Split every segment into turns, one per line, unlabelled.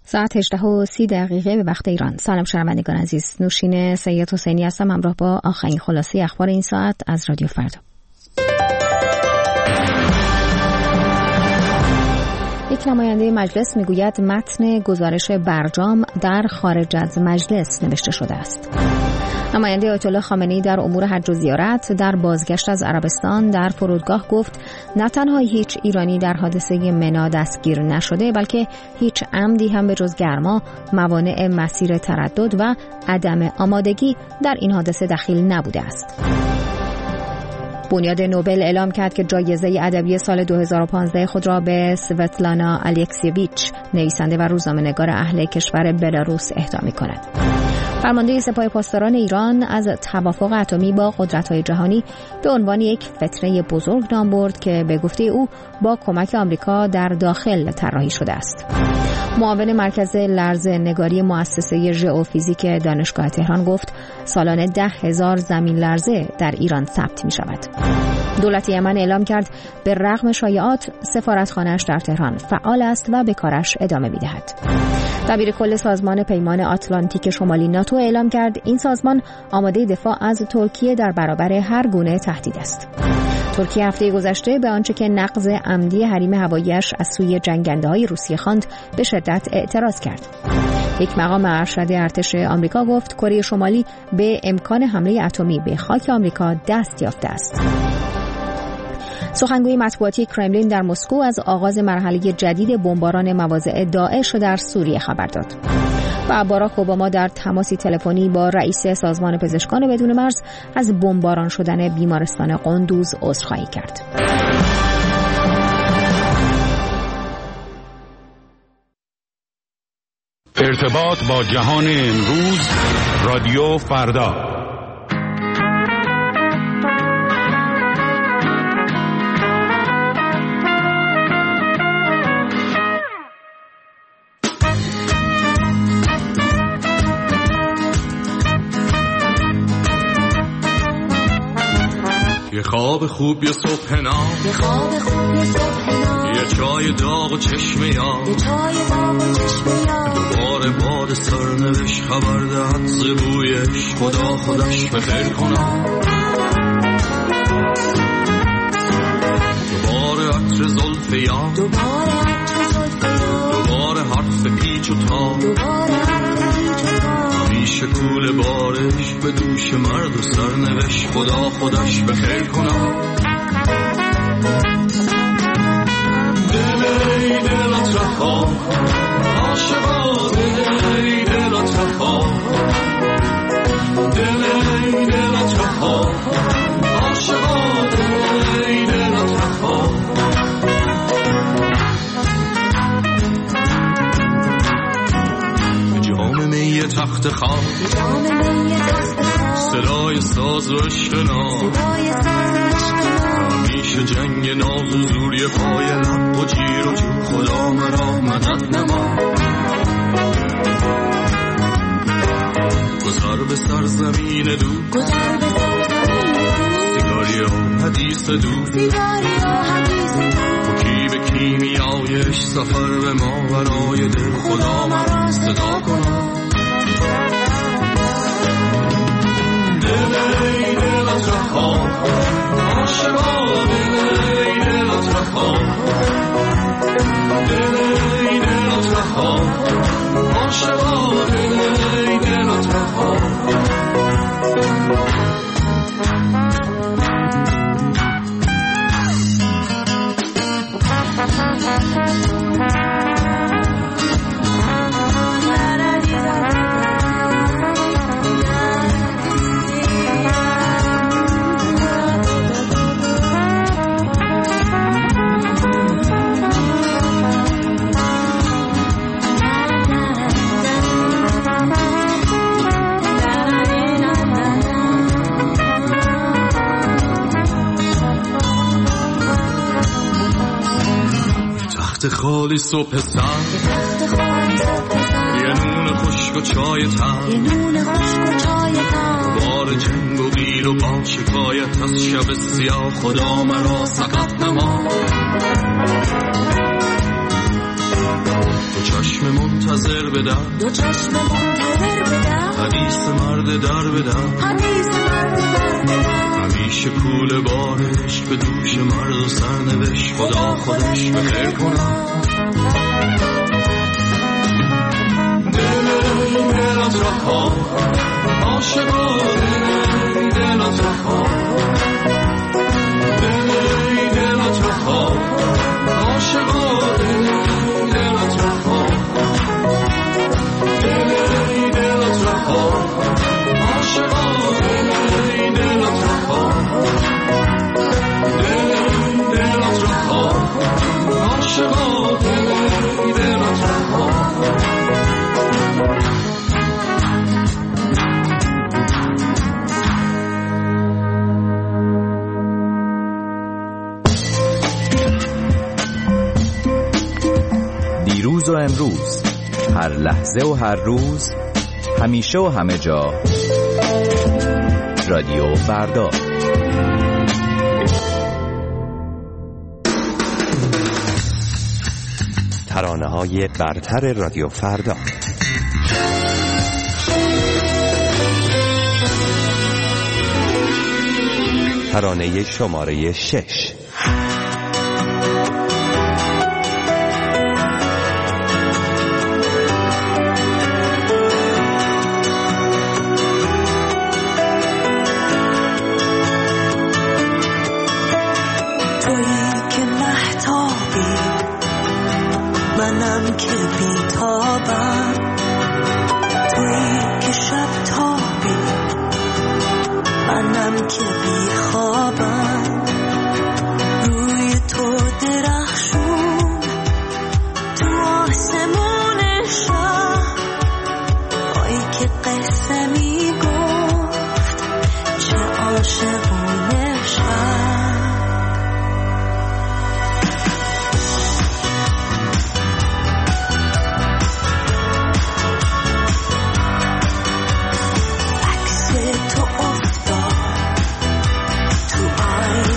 ساعت 18:30 به وقت ایران. سلام شنوندگان عزیز، نوشین سید حسینی هستم همراه با آخرین خلاصه اخبار این ساعت از رادیو فردا. یک نماینده مجلس میگوید متن گزارش برجام در خارج از مجلس نوشته شده است. نماینده آیت الله خامنه‌ای در امور حج و زیارت در بازگشت از عربستان در فرودگاه گفت نه تنها هیچ ایرانی در حادثه منا دستگیر نشده، بلکه هیچ عمدی هم به جز گرما، موانع مسیر تردد و عدم آمادگی در این حادثه دخیل نبوده است. بنیاد نوبل اعلام کرد که جایزه ادبی سال 2015 خود را به سوتلانا الکسیویچ، نویسنده و روزنامه‌نگار اهل کشور بلاروس اهدا می‌کند. فرمانده سپاه پاسداران ایران از توافق اتمی با قدرت‌های جهانی به عنوان یک فتنه بزرگ نام برد که به گفته او با کمک آمریکا در داخل طراحی شده است. معاون مرکز لرزه‌نگاری مؤسسه ژئوفیزیک دانشگاه تهران گفت سالانه 10,000 زمین لرزه در ایران ثبت می‌شود. دولت یمن اعلام کرد به رغم شایعات سفارتخانه‌اش در تهران فعال است و به کارش ادامه می‌دهد. دبیر کل سازمان پیمان آتلانتیک شمالی ناتو اعلام کرد این سازمان آماده دفاع از ترکیه در برابر هر گونه تهدید است. ترکیه هفته گذشته به آنچه که نقض عمدی حریم هوایی‌اش از سوی جنگنده‌های روسیه خواند به شدت اعتراض کرد. یک مقام ارشد ارتش آمریکا گفت کره شمالی به امکان حمله اتمی به خاک آمریکا دست یافته است. سخنگوی مطبوعاتی کرملین در مسکو از آغاز مرحله جدید بمباران مواضع داعش در سوریه خبر داد. و باراک اوباما در تماسی تلفنی با رئیس سازمان پزشکان بدون مرز از بمباران شدن بیمارستان قندوز عذرخواهی کرد.
ارتباط با جهان امروز، رادیو فردا.
یه خواب خوب یه صبح نام، یه چای داغ و چشم یاد، دوباره باد سرنوشت خبر دهد ز بویش، خدا خودش بخیر کنم. دوباره عطر زلف یاد، دوباره حرف پیچ و تاب، همیشه کوله بارش به دوش مرد و سرنوشت، خدا خودش بخیر کنم. دلی دلت رها عاشقا، دلی دلت رها، دلی دلت رها عاشقا، دلی دلت رها. جام می تخت خواب، صدای ساز و اشکنا، همیشه جنگ ناز و زوری پای لب و جیر و جو، خدا مرا مدد نما. گذر به سرزمین دو، سیگاری و حدیث دو، کی به کیمیایش سفر به ما برای دل، خدا مرا صدا کنم. دلی دلت رها عاشقا، دلی دلت رها، دلی دلت رها عاشقا، دلی دلت رها. خالی صبح سر، یه نون خشک و چای تر، بار جنگ و غیر و با شکایت از شب سیاه، خدا مرا سقط نما. تو چشم منتظر منتظر بدم،
دو چشم منتظر بدم،
حدیث مرد در بدم،
حدیث مرد در بدم،
همیشه کول بارش به دوش مرد و سرنوشت خدا خودش به خیر کنم. دلت رها عاشقا، دلت رها، دلت رها عاشقا، دلت رها، دلت رها عاشقا، دلت رها، دلت رها عاشقا، دلت رها.
دیروز و امروز، هر لحظه و هر روز، همیشه و همه جا، رادیو فردا.
ترانه‌های برتر رادیو فردا. ترانه شماره 6.
منم که بی‌تابم، تویی که شب تابی، منم که بی‌خوابم، روی تو درخشون تو آسمون شب، پایی که قصه میگفت چه عاشقونه شب. تو افتاد تو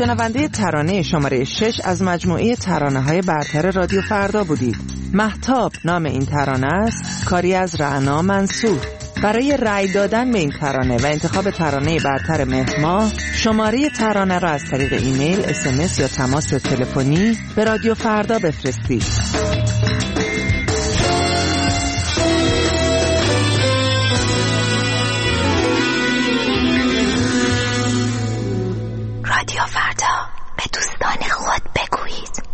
شنونده ترانه شماره 6 از مجموعه ترانه‌های برتر رادیو فردا بودید. مهتاب نام این ترانه است، کاری از رعنا منصور. برای رأی دادن به این ترانه و انتخاب ترانه برتر مهر ماه، شماره ترانه را از طریق ایمیل، SMS یا تماس تلفنی به رادیو فردا بفرستید.
رادیو فردا، به دوستان خود بگویید.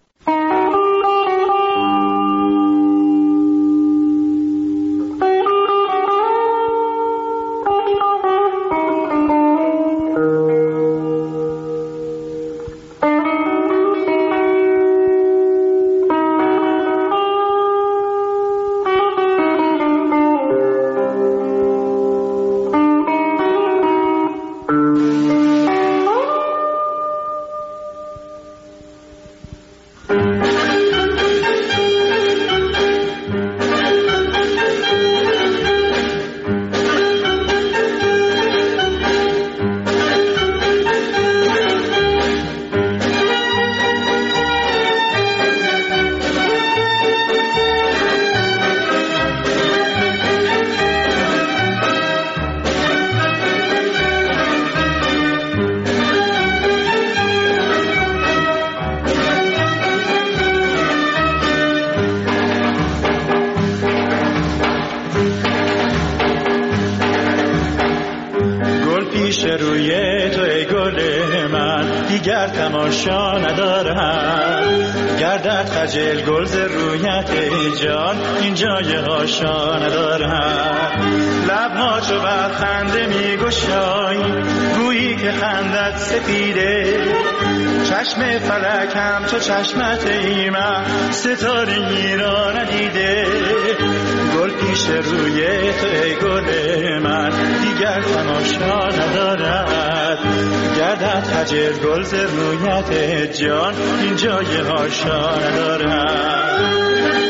تماشا ندارم، گردد خجل گل ز رویت جان، این جای هاشا ندارم. لبها چو بر خنده می گشایی، گویی که خندت سپیده، چشم فلک هم چو چشمت ایمه، ستاره‌ای را ندیده. گل پیش روی تو ای گل من، دیگر تماشا ندارد، گردد خجل گل ز رویت جان، این جای هاشا ندارد.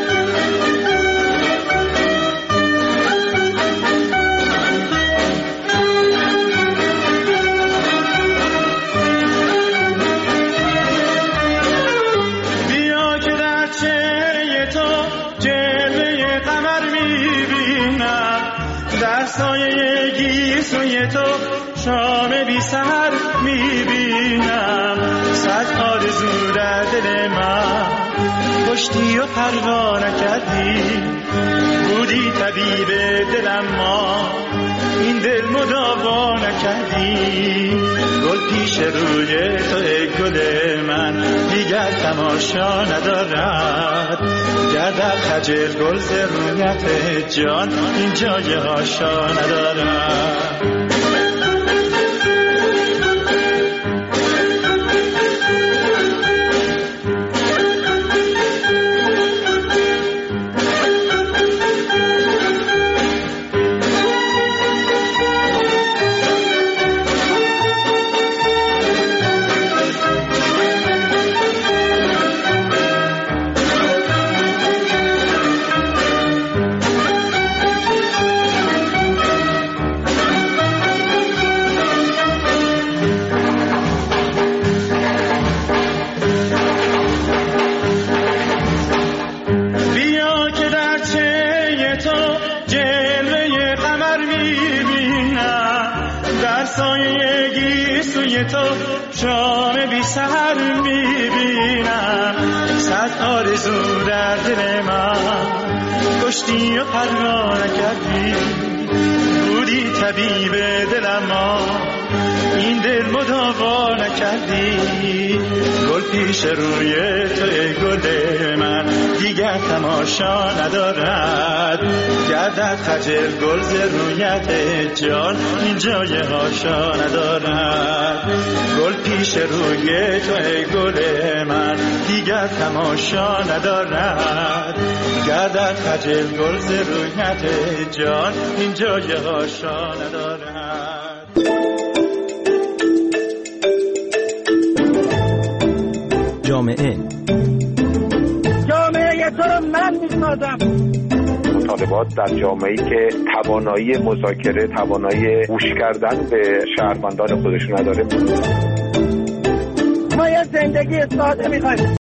بیا که در چهره تو جلوه قمر میبینم، در سایه گیسوی تو شام بی سحر میبینم. صد آرزو در دل من کشتی و پروا نکردی، بودی طبیب دلم ما این دل مداوا نکردی. گل پیش روی تو ای گل من، دیگر تماشا ندارد، گردد خجل گل ز رویت جان، این جای هاشا ندارد. تو شام بی سحر میبینم. صد آرزو در دل من کشتی و پروا نکردی، بودی طبیب دلم ما این دل مداوا نکردی. گل پیش روی تو ای گل من، دیگر تماشا ندارد، گردد خجل گل ز رویت جان، این جای هاشا ندارد. گل پیش روی تو ای گل من، دیگر تماشا ندارد، گردد خجل گل ز رویت جان، این جای هاشا ندارد.
جامعه
تو رو من می‌سازم.
مطالبات در جامعه‌ای که توانایی مذاکره، توانایی گوش کردن به شهروندان خودش نداره.
زندگی ساده میخوایم.